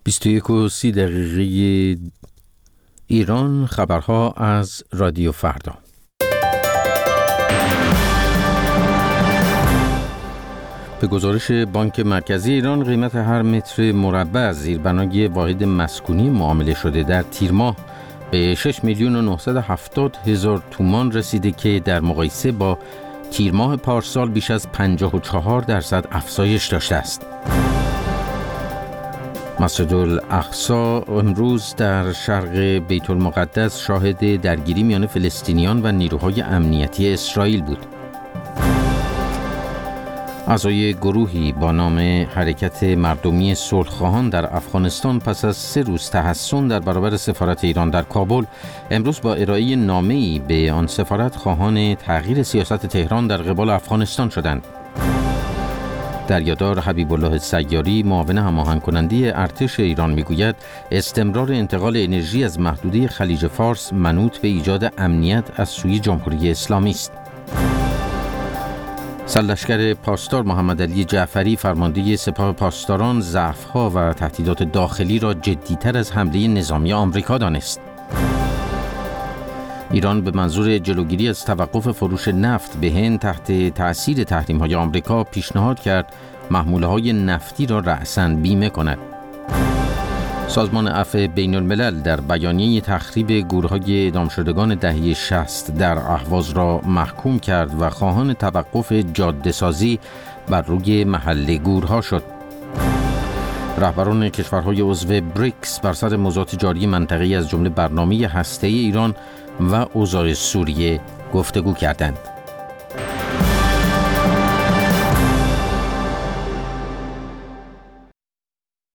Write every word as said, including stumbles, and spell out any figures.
بیست و یک و سی دقیقه ایران. خبرها از رادیو فردا. به گزارش بانک مرکزی ایران، قیمت هر متر مربع از زیربنای واحد مسکونی معامله شده در تیر ماه به شش میلیون و نهصد و هفتاد هزار تومان رسیده که در مقایسه با تیر ماه پارسال بیش از پنجاه و چهار درصد افزایش داشته است. مسجد الاقصی امروز در شرق بیت المقدس شاهد درگیری میان فلسطینیان و نیروهای امنیتی اسرائیل بود. اعضای گروهی با نام حرکت مردمی صلح‌خواهان در افغانستان پس از سه روز تحصن در برابر سفارت ایران در کابل، امروز با ارائه نامه‌ای به آن سفارت خواهان تغییر سیاست تهران در قبال افغانستان شدند. دریادار حبیب الله سیاری، معاون هماهنگ کننده ارتش ایران، میگوید استمرار انتقال انرژی از محدوده خلیج فارس منوط به ایجاد امنیت از سوی جمهوری اسلامی است. سرلشکر پاسدار محمد علی جعفری، فرمانده سپاه پاسداران، ضعف‌ها و تهدیدات داخلی را جدی‌تر از حمله نظامی آمریکا دانست. ایران به منظور جلوگیری از توقف فروش نفت به هند تحت تأثیر تحریم‌های آمریکا پیشنهاد کرد محموله‌های نفتی را رأساً بیمه کند. سازمان عفو بین الملل در بیانیه تخریب گورهای اعدام شدگان دهه شصت در اهواز را محکوم کرد و خواهان توقف جاده‌سازی بر روی محل گورها شد. رهبران کشورهای عضو بریکس بر سر موضوعات جاری منطقه‌ای از جمله برنامه هسته‌ای ایران و اوضاع سوریه گفتگو کردند.